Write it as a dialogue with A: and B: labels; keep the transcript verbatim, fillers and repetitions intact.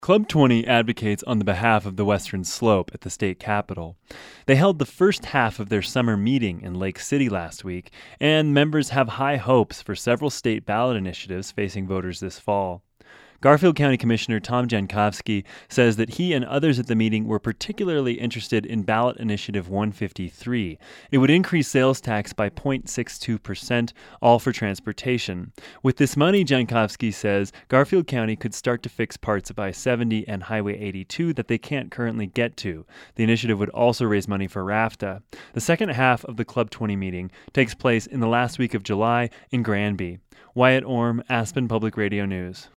A: Club twenty advocates on the behalf of the Western Slope at the state capitol. They held the first half of their summer meeting in Lake City last week, and members have high hopes for several state ballot initiatives facing voters this fall. Garfield County Commissioner Tom Jankowski says that he and others at the meeting were particularly interested in ballot initiative one fifty-three. It would increase sales tax by zero point six two percent, all for transportation. With this money, Jankowski says, Garfield County could start to fix parts of I seventy and Highway eighty-two that they can't currently get to. The initiative would also raise money for RAFTA. The second half of the Club twenty meeting takes place in the last week of July in Granby. Wyatt Orm, Aspen Public Radio News.